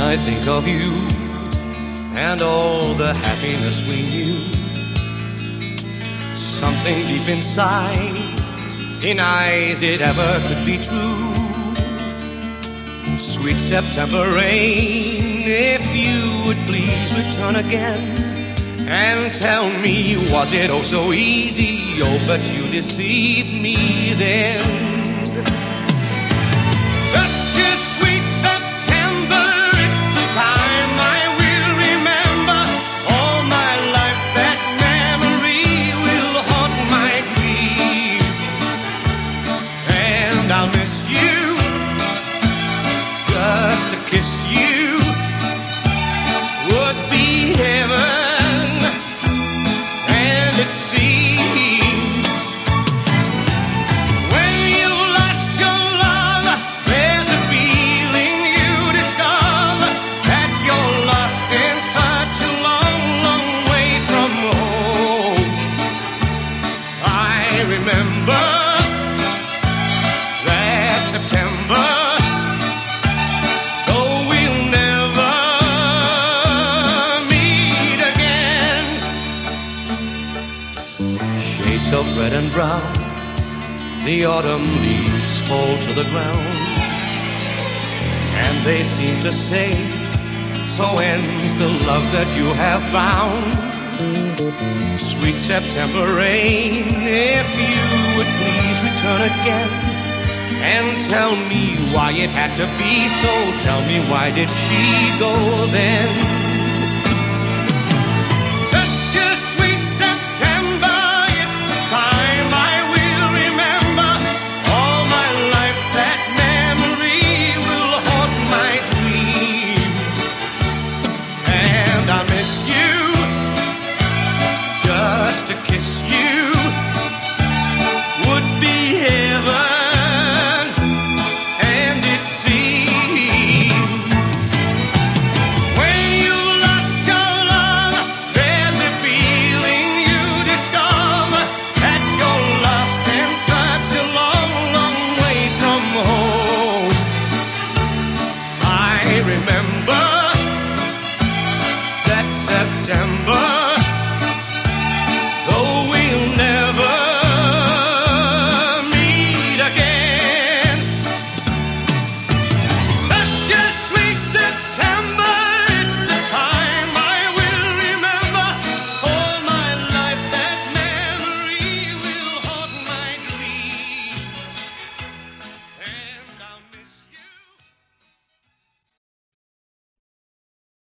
I think of you and all the happiness we knew, something deep inside denies it ever could be true. Sweet September rain, if you would please return again and tell me, was it oh so easy? Oh, but you deceived me then. I'll miss you, just to kiss you would be heaven. And it seems when you lost your love, there's a feeling you discover that you're lost in such a long, long way from home. I remember September, though we'll never meet again. Shades of red and brown, the autumn leaves fall to the ground, and they seem to say, so ends the love that you have found. Sweet September rain, if you would please return again and tell me why it had to be so. Tell me, why did she go then?